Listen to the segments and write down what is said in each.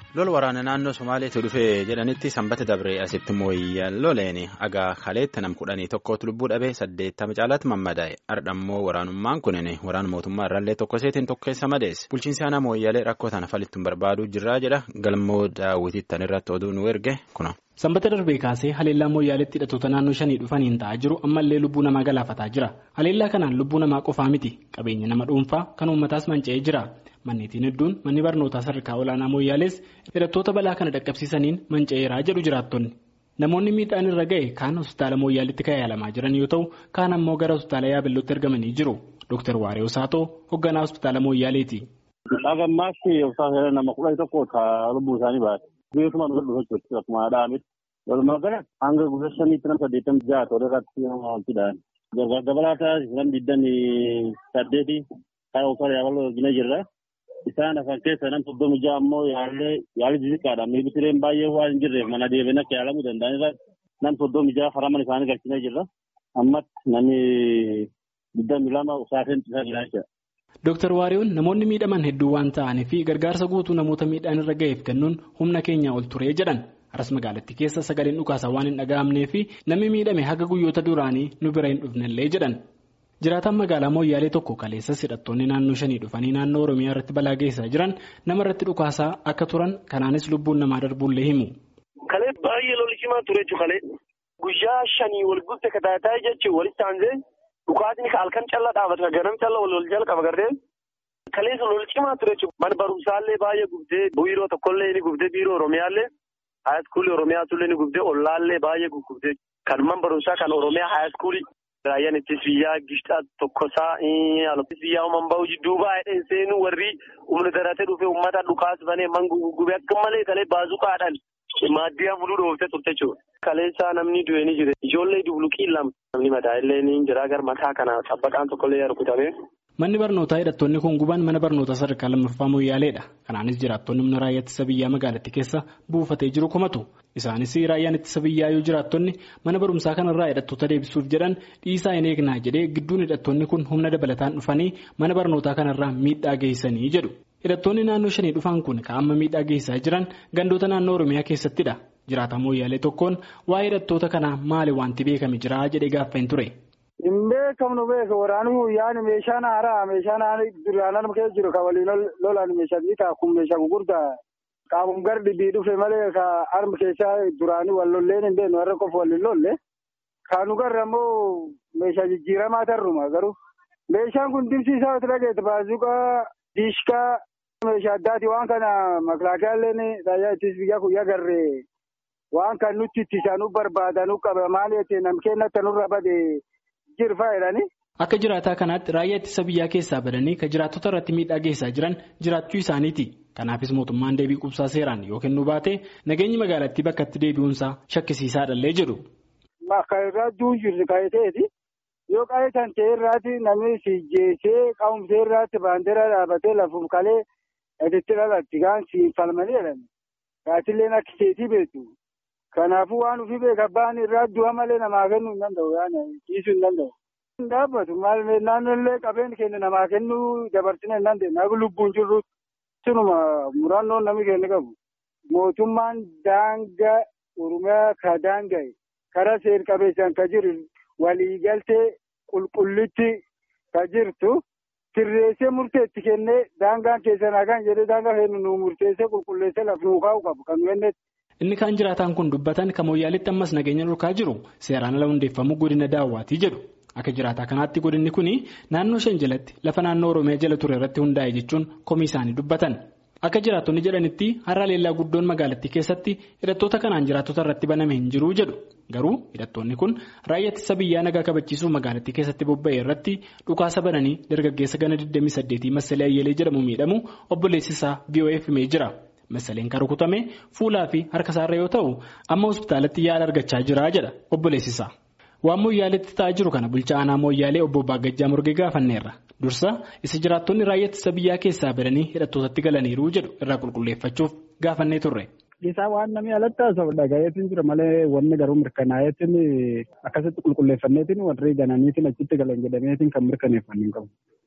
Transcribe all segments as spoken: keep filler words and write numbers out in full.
Lol waraana naannoo Somaaleetti dhufee jedhanitti sanbata dabree asitti mooyyan loleen agaa kaleetti nam kudhanii tokkootu lubbuu dhabee saddeettama caalaatti mammadaa'e. Ardhammoo waraanummaan kunin waraana mootummaa irraallee tokko seetiin tokkeessa madeesse. Bulchiinsi aanaa mooyyalee rakkoo tana falittuun barbaaduu jirraa jedha. Galmoo daawwitiitti tan irratti oduu nu erge kuna. Sanbata darbee kaasee haleellaa mooyyaaleetti hidhattoota naannoo shanii dhufaniin ta'aa jiru ammallee lubbuu namaa galaafataa jira. Haleellaa kanaan lubbuu namaa qofaa miti qabeenya nama dhuunfaa kan uummataas manca'ee jira. Manneetiin hedduun manni barnootaa sadarkaa olaanaa mooyyaalees hidhattoota balaa kana dhaqqabsiisaniin manca'eeraa jedhu jiraattonni. Namoonni miidhaan irra ga'e kaan hospitaala mooyyaaleetti kan yaalamaa jiran yoo ta'u kaan ammoo gara hospitaala yaabellootti ergamanii jiru. Dooktar Waaree Saatoo hoogganaa hospitaala mooyyaaleeti. Dhagammaatti hospitaala nama kudha tokko ka lubbuu isaanii baate. Beekuma dhufu jechuudha akkuma dhaamit. Walumaa galatti hanga guyyaa shaniitti nama saddeettamii ja'a tola irratti hojjetan. Gargaar dabalataa isaan digdamii saddeeti kan hospitaala yaabelloo gina jirra. Isaan afaan keessa nam soddomii ja'a ammoo yaallee yaalli xixiqqaadha. Miidhagina baay'ee waan hin jirreef mana deebiin akka yaalamuu danda'an irraa nam soddomii ja'a haraman isaanii galchinee jirra. Ammatti namni digdamii lama saafeen isaa jiraachaa. Dooktar Waareewwan namoonni miidhaman hedduu waan ta'aniif gargaarsa guutuu namoota miidhaan irra ga'eef kennuun humna keenya ol turee jedhan. Aras magaalattii keessa sagaleen dhukaasaa waan hin dhaga'amnee fi namni miidhame haga guyyoota duraanii nu bira hin dhufnellee jedhan. Jiraataan magaalaa mooyyaalee tokko kaleessas hidhattoonni naannoo shanii dhufanii naannoo Oromiyaa irratti balaa geessaa jiran nama irratti dhukaasaa akka turan kanaanis lubbuun namaa darbuullee himu. Kalee baay'ee lolli cimaa ture jechuudha kalee guyyaa shanii wal guutte kataataa jechuun walitti aansee dhukaasni halkan callaa dhaabata ganam callaa wal wal jalqaba gardeen kaleessa lolli cimaa ture jechuudha mana barumsaallee baay'ee gubdee biiroo tokkollee ni gubdee biiroo Oromiyaallee haayiskuulii Oromiyaatullee ni gubdee ollaallee baay'ee gubdee kan mana barumsaa kan Oromiyaa haayiskuulii. Raayyaan ittis biyyaa gishtaa tokkosaa alatti biyyaa uumamaa bahu duuba hidheen seenuu warri humna daratee dhufee uummata dhukaas banee man gugubee akka malee kalee baazuqaadhaan maaddiyaa fuluu dhooftee turte jechuudha. Kaleessaa namni du'ee ni jire ijoollee dubluqii lama namni mataa illee ni jira gar mataa kana xabbaqaan tokkollee rukutamee. Manni barnootaa hidhattoonni kun guban mana barnootaa sadarkaa lammaffaa mooyyaaleedha. Kanaanis jiraattonni humna raayyaa ittisa biyyaa magaalattii keessa buufatee jiru komatu. Isaanis raayyaan ittisa biyyaa yoo jiraattonni mana barumsaa kanarraa hidhattoota deebisuuf jedhan dhiisaa hin eegnaa jedhee gidduun hidhattoonni kun humna dabalataan dhufanii mana barnootaa kanarraa miidhaa geessanii jedhu. Hidhattoonni naannoo shanii dhufan kun kan amma miidhaa geessaa jiran gandoota naannoo Oromiyaa keessattidha. Jiraataa mooyyaalee tokkoon waa'ee hidhattoota kanaa maali wanti beekame jira jedhee gaaffeen ture. Hin beekamnu beeka waraanuu yaani meeshaan haaraa meeshaan duraan nama keessa jiru kan waliin lolaan meeshaa bitaa kun meeshaa gurguddaa qaamum gardi bii dhufe malee ka arma keessaa duraanii wal lolleen hin beeknu warra qofa waliin lolle kaanu garra immoo meeshaa jijjiiramaa tarruma garuu meeshaan kun dimsiisaa wati dhageette baazuqaa diishkaa meeshaa addaati waan kana makilaakiyaalleen raayyaa ittisa biyyaa kun yagarree waan kan nutti ittisaanuu barbaadanuu qaba maali jettee namkeenna tanurra bade. Akka jiraataa kanaatti raayyaa ittisa biyyaa keessaa badanii kan jiraattota irratti miidhaa geessaa jiran jiraachuu isaaniiti. Kanaafis mootummaan deebii qubsaa seeraan yoo kennuu baate nageenyi magaalattii bakka itti deebi'uunsaa shakkisiisaadhallee jedhu. Akka irraa duun jirti qaayiteeti. Yoo qaayitan ta'e irraati namni si jeesee qaamumsee irraatti baandeeraa dhaabatee lafuuf kalee itti dhalatti gaan si falmanii jedhani. Gaatilleen akka seetii beektu. Kanaafuu waan ofii beeka ba'an irraa du'a malee namaa kennuu hin danda'u yaani dhiisuu hin danda'u. Hin dhaabbatu maal naannollee qabeen keenya namaa kennuu dabarsine hin dandeenye akka lubbuun jirru sinuma murannoon namni keenya qabu. Mootummaan daangaa Oromiyaa ka daanga'e karaa seer qabeessaan ka jiru waliigaltee qulqullitti ka jirtu sirreessee murteetti kennee daangaan keessan hagaan jedhee daangaa kennu nu murteessee qulqulleessee laf nuu kaa'u qabu kan kennetti. Inni kaan jiraataan kun dubbatan kan mooyyaaleetti ammas nageenya dhorkaa jiru seeraan ala hundeeffamuu godina daawwaatii jedhu. Akka jiraataa kanaatti godinni kun naannoo shan jalatti lafa naannoo Oromiyaa jala ture irratti hundaa'e jechuun komii isaanii dubbatan. Akka jiraattonni jedhanitti har'a leellaa guddoon magaalattii keessatti hidhattoota kanaan jiraattota irratti baname hin jiru jedhu. Garuu hidhattoonni kun raayyaa ittisa biyyaa nagaa kabachiisuuf magaalattii keessatti bobba'e irratti dhukaasa bananii dargaggeessa gana digdamii saddeetii Masalee Ayyeelee jedhamu miidhamu obboleessisaa V O F himee jira. Masaleen kan rukutame fuulaa fi harka isaarra yoo ta'u amma hospitaalatti yaala argachaa jira jedha obboleessisaa. Waan mooyyaaleetti ta'aa jiru kana bulchaa aanaa mooyyaalee obbo Baagajjaa Morgee gaafanneerra. Dursa isa jiraattonni raayyaa ittisa biyyaa keessaa badanii hidhattootatti galaniiru jedhu irraa qulqulleeffachuuf gaafannee turre. Isaa waan namni alatti haasa'u dhagaa'eetiin jira malee wanni garuu mirkanaa'eetiin akkasitti qulqulleeffanneetiin warri gananiitiin achitti galan jedhameetiin kan mirkaneeffanne hin qabu.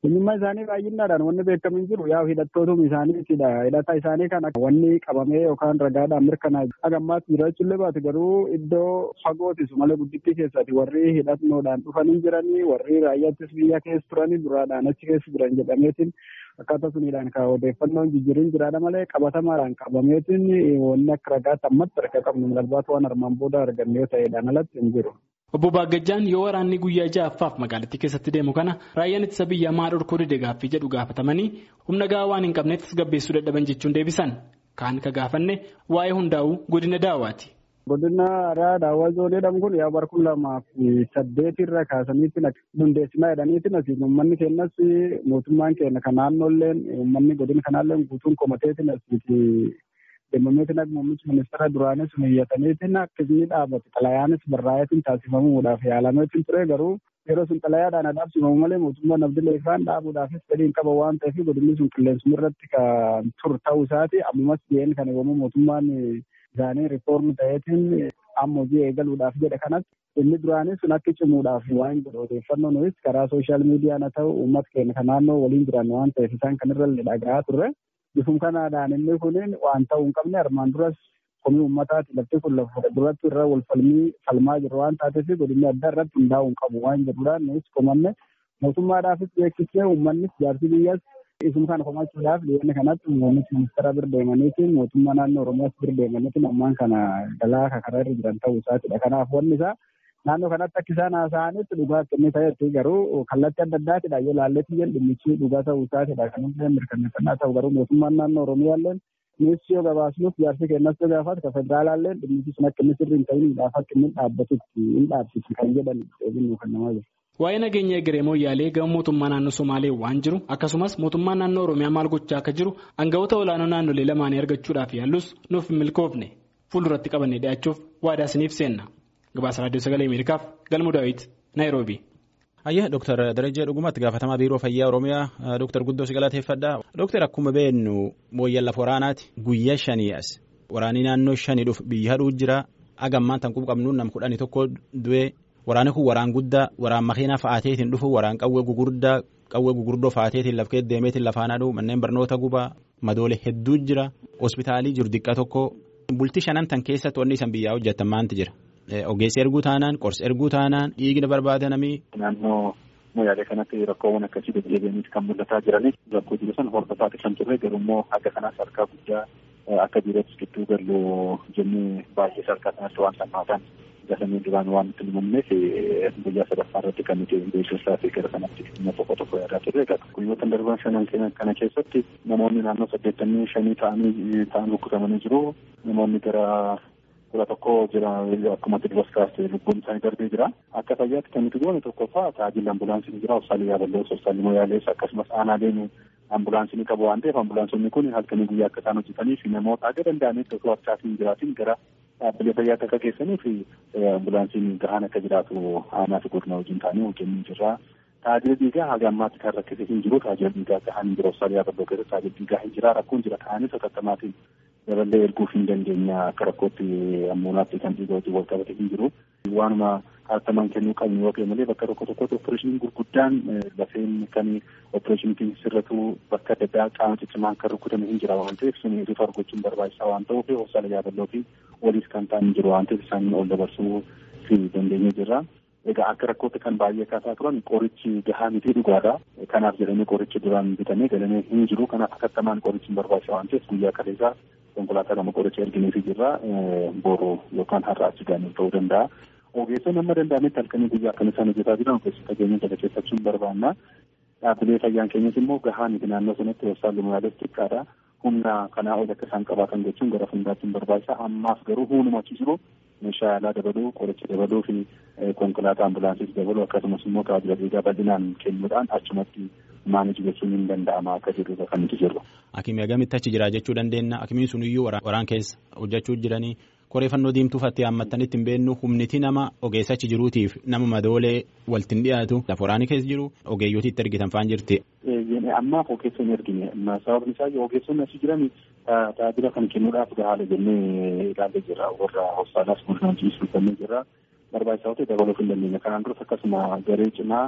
Eenyummaa isaanii baay'inaadhaan wanni beekamu hin jiru yaa hidhattootum isaaniitidha. Hidhata isaanii kana wanni qabamee yookaan ragaadhaan mirkanaa'e haga ammaatti jiraachuu illee baate garuu iddoo fagootisu malee guddittii keessatti warri hidhannoodhaan dhufanii jiranii warri raayyaattis biyya keessa turanii duraadhaan achi keessa jiran jedhameetiin akkaataa suniidhaan kan odeeffannoon jijjiirin jiraadha malee qabatamaadhaan qabameetiin wanni akka ragaatti ammatti harka qabnu miidhagbaatu waan armaan booda argannee ta'eedhaan alatti hin jiru. Obbo Baagajjaan yoo waraanni guyyaa ja'affaaf magaalattii keessatti deemu kana raayyaan ittisa biyyaa maal dhorkuu dide gaaffii jedhu gaafatamanii humna gahaa waan hin qabneef tasgabbeessuu dadhaban jechuun deebisan. Kaan ka gaafanne waa'ee hundaa'uu godina daawaati. Godina aadaa daawwaa zoonii jedhamu kun yaa bara kuma lamaaf saddeetirra kaasaniitti hundeessinaa jedhaniitiin asii uummanni keenyas mootummaan keenya kan naannoolleen uummanni godina kanaalleen guutuun komateetiin asiiti deemameetiin akka muummichi ministeera duraanis miyyataniitiin akka inni dhaabate xalayaanis barraa'eetiin taasifamuudhaaf yaalameetiin ture garuu yeroo sun xalayaadhaan adabsifamu malee mootummaan abdilee ifaan dhaabuudhaafis fedhiin qaba waan ta'eef godinni sun qilleensuma irratti kan tur ta'uu isaati ammas jeen kana yommuu mootummaan isaanii riifoormi ta'eetiin amma hojii eegaluudhaaf jedhe kanatti inni duraanis sun akka cimuudhaaf waan jedhu odeeffannoo nuyi karaa sooshaal miidiyaan haa ta'u uummata keenya kan naannoo waliin jiran waan ta'eef isaan kanirra dhagahaa turre. Bifum kanaadhaan inni kunin waan ta'uu hin qabne armaan duras komii uummataati lafti kun lafa duratti irra wal falmii falmaa jiru waan taateef godinni adda irratti hundaa'uu hin qabu waan jedhuudhaan nuyi komanne mootummaadhaafis beeksisnee uummannis jaarsi biyyaas isum kana komachuudhaaf dhiyeenya kanatti muummichi ministeera bira deemaniitiin mootummaa naannoo Oromiyaas bira deemaniitiin ammaan kana galaa karaa irra jiran ta'uu isaatidha. Kanaaf wanni isaa naannoo kanatti akka isaan haasa'anitti dhugaa akka inni ta'etti garuu kallattii adda addaatidha yoo laalletti jedhu dhimmichi dhugaa ta'uu isaatidha kan inni mirkaneeffannaa ta'u garuu mootummaan naannoo Oromiyaalleen nuus yoo gabaasnuuf jaarsi kennas yoo gaafatu kan federaalaalleen dhimmichi sun akka inni sirrii hin ta'iniidhaaf akka inni dhaabbatutti hin dhaabsisu kan jedhan eeginuu kan namaa jiru. Waa'ee nageenya egeree mooyyaalee gama mootummaa naannoo Somaalee waan jiru akkasumas mootummaa naannoo Oromiyaa maal gochaa akka jiru aangawoota olaanoo naannolee lamaanii argachuudhaaf yaallus nuuf hin milkoofne fuulduratti qabannee dhi'aachuuf waadaa isiniif seenna. Gabaasa Raadiyoo Sagalee Ameerikaaf Galmuu Daawit Naayiroobii. Ayyaa Dooktar Darajjee Dhugumatti gaafatamaa Biiroo Fayyaa Oromiyaa Dooktar Guddoo si galateeffadha. Dooktar akkuma beeknu mooyyaan lafa waraanaati guyyaa shanii as waraanii naannoo shanii dhufu biyya hadhuu jira agammaan tan qabnuun nam kudhanii tokko du'ee. Waraanni kun waraan guddaa waraan makiinaa fa'aateetiin dhufu waraan qawwee gugurdaa qawwee gugurdoo fa'aateetiin lafkeet deemeetiin lafaan aduu manneen barnoota gubaa madoolee hedduu jira hospitaalii jiru diqqaa tokko bultii shanan tan keessatti wanni isan biyyaa hojjetan maanti jira ogeessi erguu taanaan qorsi erguu taanaan dhiigna barbaadanamii. Naannoo mooyaalee kanatti rakkoowwan akkasii deddeebi'aniiti kan mul'ataa jiranii rakkoo jiru san hordofaa kan turre garuu akka kanaas harkaa guddaa akka biirootti gidduu galuu jennee baay'ee harkaa kanatti waan sammaataan. Gasamii duraan waan nutti himamneef guyyaa sadaffaa irratti kan nuti beeksisaa fi gara kanatti dhimma tokko tokko yaadaa turre qaba. Guyyoota darban shanan kana keessatti namoonni naannoo saddeettamii shanii ta'anii ta'an rukkutamanii jiru. Namoonni gara kudha tokko jira akkuma dibas kaastee lubbuun isaanii darbee jira. Akka fayyaatti kan nuti goone tokkoffaa tajaajilli ambulaansiin jira hospitaalli yaaballee hospitaalli mooyaalees akkasumas aanaaleen ambulaansiin qabu waan ta'eef ambulaansonni kun halkanii guyyaa akka isaan hojjetaniif namoota akka danda'anitti osoo harkaatiin jiraatiin gara dhaabbilee fayyaa akka keessanii fi ambulaansiin gahaan akka jiraatu aanaa fi godina wajjin taanee hojjennee jirra. Tajaajila dhiigaa haga ammaatti kan rakkate hin jiru. Tajaajila dhiigaa gahaan hin jiru. Hospitaala Yaabaloo keessatti tajaajila dhiigaa hin jira. Rakkoon jira ta'anii saffisaatiin daballee erguuf hin dandeenya akka rakkootti ammuulaatti kan dhiigaa wajjin wal qabate hin jiru. Waanuma hartaman kennuu qabnu yoo ta'e malee bakka tokko tokkotti opereeshiniin gurguddaan lafeen kan opereeshiniitiin sirratu bakka adda addaa qaama ciccimaan kan rukkutame hin jira waan ta'eef sun itti argachuun barbaachisaa waan ta'uuf hospitaala Yaabaloo fi waliis kan ta'an hin jiru waan ta'eef isaan ol dabarsuu fi dandeenye jirra. Egaa akka rakkootti kan baay'ee kaasaa turan qorichi gahaa miti dhugaadha. Kanaaf jedhamee qorichi duraan bitamee galamee hin jiru. Kanaaf akkattamaan qorichi hin barbaachisaa waan ta'eef guyyaa kaleessaa konkolaataa lama qoricha ergineefii jirra. Boru yookaan har'a achi gaanii ta'uu danda'a. Ogeessonni amma danda'ametti halkanii guyyaa akkana isaan hojjetaa jiran ogeessota keenya galateeffachuun barbaanna. Dhaabbilee fayyaan keenyas immoo gahaa miti naannoo sanatti hospitaalli mooyaalees xiqqaadha. Humna kanaa ol akka isaan qabaatan gochuun gara fuulduraatti hin barbaachisa. Ammaaf garuu humnuma achi jiru meeshaa yaalaa dabaluu, qoricha dabaluu fi konkolaataa ambulaansiis dabaluu akkasumas immoo tajaajila dhiigaa bal'inaan kennuudhaan achumatti maaneji gochuun hin danda'ama akka jedhu kan nuti jirru. Akimii agamitti achi jira jechuu dandeenya. Akimiin sun iyyuu waraan keessa hojjechuu jiranii qoreeffannoo diimtuu fattee hammattanitti hin beennu humniti nama ogeessa achi jiruutiif nama madoolee waltiin dhiyaatu lafa waraanii keessa jiru ogeeyyotiitti ergitan faan jirti. Ammaaf ogeessa hin ergine sababni isaa ogeessonni achi jiran tajaajila kan kennuudhaaf gahaadha jennee ilaallee jirra warra hospitaalaas bulchaan jiisuu kanneen jirra barbaachisaa ta'e dabaluuf hin dandeenya kanaan duras akkasuma garee cimaa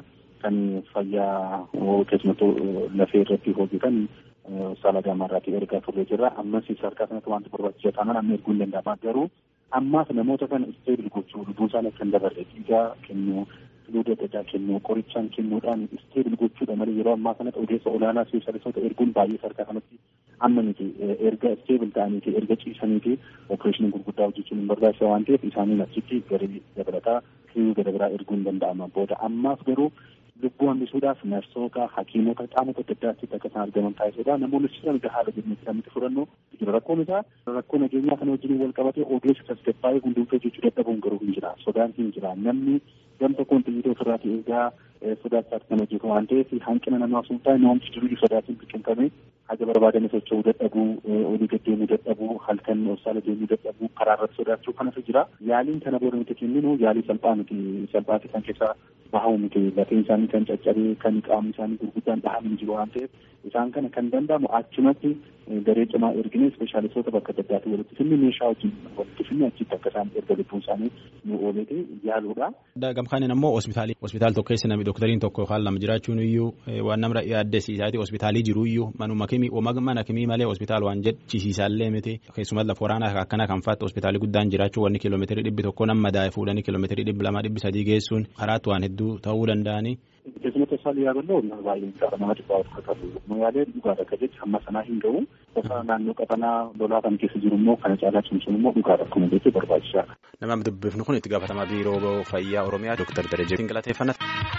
kan fayyaa keessumattuu lafee irratti hojjetan saala gamarraatti ergaa turre jirra. Ammas sadarkaa kanatti wanti barbaachisaa ta'an amma erguu hin danda'ama. Garuu ammaas namoota kana isteebil gochuu lubbuu isaanii kan dabarre dhiigaa kennuu fluida adda addaa kennuu qorichaan kennuudhaan isteebil gochuudha malee yeroo ammaa kanatti ogeessa olaanaa ispeeshaalistoota erguun baay'ee sadarkaa kanatti amma miti erga isteebil ta'aniiti erga ciisaniiti opereeshinii gurguddaa hojjechuun hin barbaachisa waan ta'eef isaaniin achitti garii dabalataa kiyyuu gada biraa erguun hin danda'ama. Booda ammaas garuu lubbuu hambisuudhaaf narsoota hakiimota qaamota adda addaatti akka isaan argaman taasisuudha. Namoonni sisan haala jennetti namatti fudhannu jira. Rakkoon isaa rakkoo nageenyaa kana wajjin wal qabatee ogeessa tasgabbaa'ee hundumtuu jechuu dadhabuun garuu hin jira. Sodaan hin jira. Namni gam tokkoon xiyyiita ofirraati eegaa sodaachaatti kan hojjetu waan ta'eef hanqina namaa sun taa'e namoonni jiruyyuu sodaatiin biqilfame haga barbaadame socho'uu dadhabuu olii gaddeemuu dadhabuu halkan obsaala deemuu dadhabuu karaa irratti sodaachuu kanatu jira. Yaaliin kana booda nuti kenninu yaalii salphaa miti salphaati kan keessaa bahamu miti lafeen isaanii kan caccabee kan qaamni isaanii gurguddaan dhahamanii jiru waan ta'eef isaan kana kan danda'amu achumatti garee cimaa erginee ispeeshaalistoota bakka adda addaatti walitti finne meeshaa wajjin walitti finne achitti akka isaan erga lubbuun isaanii nu ooleete yaaluudha. Gamkaanin ammoo hospitaalii hospitaal tokko keessa namni doktariin tokko yookaan lama jiraachuun iyyuu waan nama yaaddesiisaati hospitaalii jiru iyyuu manuma kimii mana kimii malee hospitaal waan jedhisiisaallee miti keessumaa lafa waraanaa akkana kan faatti hospitaalii guddaan jiraachuu wanni kiiloomeetirii dhibbi tokko nama daa'e fuudhanii kiiloomeetirii dhibbi lamaa dhibbi sadii geessuun karaatti waan hedduu ta'uu danda'anii. Keessumattuu isaan yaaballoo baay'ee isaa nama dhibbaa of kakatu mooyaalee dhugaadha akka jecha hamma sanaa hin ga'u gosa naannoo qabanaa lolaa kan keessa jiru immoo kana caalaa cimsuun immoo dhugaadha akkuma jechuu barbaachisaadha. Nama dubbifnu kun itti gaafatamaa biiroo fayyaa Oromiyaa Dooktar Darajee Galateeffannaa.